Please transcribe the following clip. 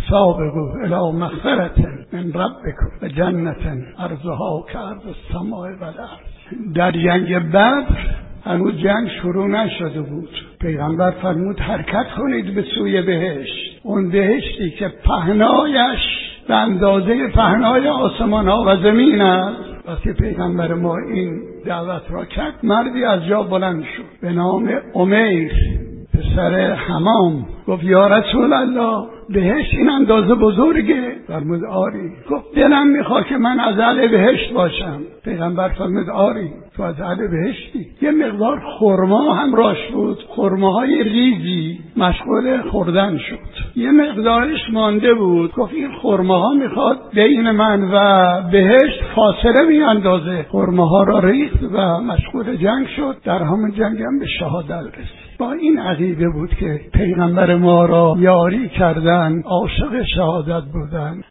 سابقوا الی مغفرة من ربکم و جنة عرضها کعرض السماء والارض. در جنگ بدر هنوز جنگ شروع نشده بود. پیغمبر فرمود حرکت کنید به سوی بهشت، اون بهشتی که پهنایش به اندازه پهنای آسمان ها و زمین است. وقتی پیغمبر ما این دعوت را کرد، مردی از جا بلند شد به نام عمیر پسر حمام. گفت یا رسول الله، بهشت این اندازه بزرگه؟ فرمود آری. گفت دلم میخواد که من از اهل بهشت باشم. پیغمبر فرمود آری، تو از اهل بهشتی. یه مقدار خرما هم راش بود، خرماهای ریزی، مشغول خوردن شد. یه مقدارش مانده بود. گفت این خرماها میخواد بین من و بهشت فاصله میاندازه. خرماها را ریخت و مشغول جنگ شد. در همون جنگ هم به شهادت رسید. با این عقیده بود که پیغمبر ما را یاری کردن، عاشق شهادت بودن.